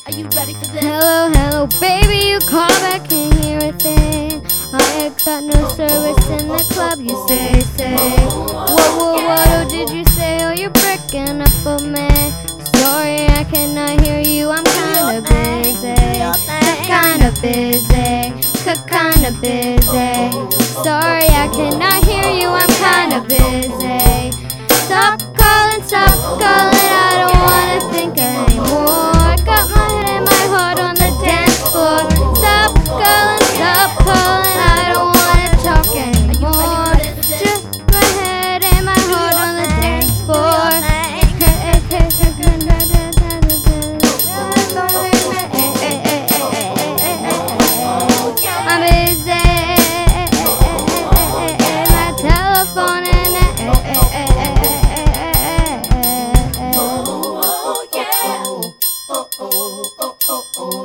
Are you ready for this? Hello, hello, baby, you call back, can't hear a thing. I ain't got no service in the club, you say. What, oh, did you say? Oh, you're breaking up on me. Sorry, I cannot hear you, I'm kinda busy. Kinda busy, kinda busy. Sorry, I cannot hear you, I'm kinda busy. Stop calling, I don't wanna think anymore. I got my head and my heart on the dance floor. Stop calling, I don't wanna talk anymore. Just my head and my heart on the dance floor. I'm busy, my telephone and Oh, yeah. Oh, oh, oh, oh, oh.